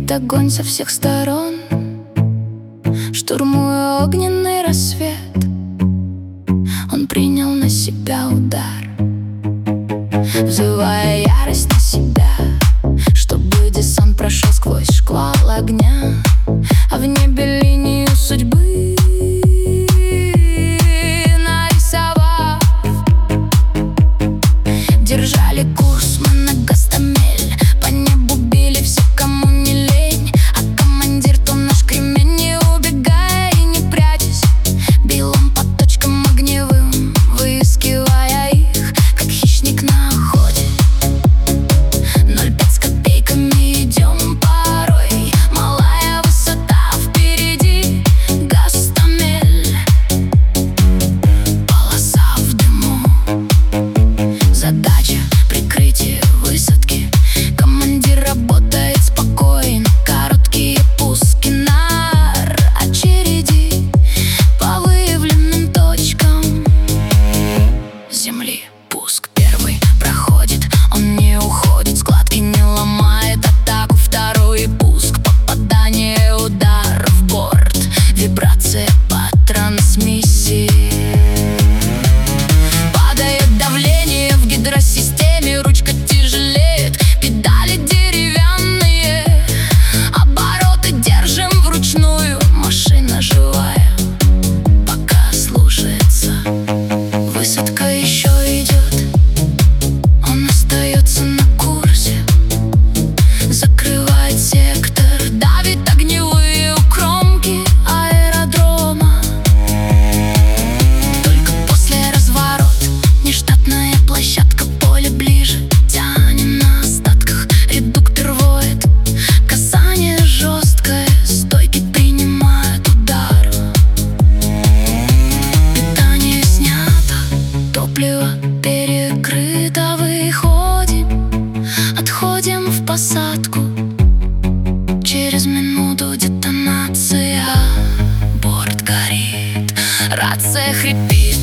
Горит огонь со всех сторон, штурмуя огненный рассвет. Он принял на себя удар, взывая ярость на себя, чтобы десант прошел сквозь шквал огня, а в небе линию судьбы нарисовав. Держали курс мы на Гастамель, по небу били все, кому не лень, а командир то наш кремень, не убегая и не прячась, бил он по точкам огневым, выискивая их, как хищник на охоте. 0,5 с копейками идем порой, малая высота впереди, Гастамель, полоса в дыму, задача прикрытие высадки. Командир работает спокойно, короткие пуски на очереди по выявленным точкам земли. Пуск первый проходит, он не уходит, складки не ломает атаку. Второй пуск, попадание, удар в борт, вибрация по трансмиссии. Падает давление в гидросистеме, ручка тяжелеет, педали деревянные, обороты держим вручную. Машина живая, пока слушается. Высадка еще идет, он остается на курсе, закрывает сектор, давит огневые укромки аэродрома. Только после разворот, нештатная площадка, поле ближе, тянем на остатках, редуктор воет, касание жесткое, стойки принимают удар. Питание снято, топливо перекрыто, выходим, отходим в посадку. Через минуту детонация, борт горит, рация хрипит.